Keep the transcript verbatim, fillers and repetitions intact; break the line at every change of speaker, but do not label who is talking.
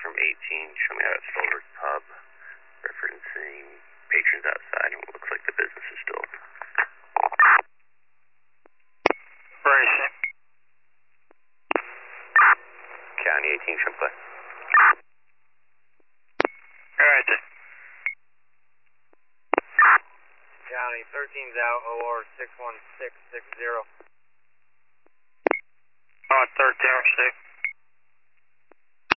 from eighteen, show me out at Stolberg Pub, referencing patrons outside, and it looks like the business is still open.
Racing.
County eighteen, show play.
Alright then.
County thirteen's out, O R six one six six zero.
Oh, thirteen or six.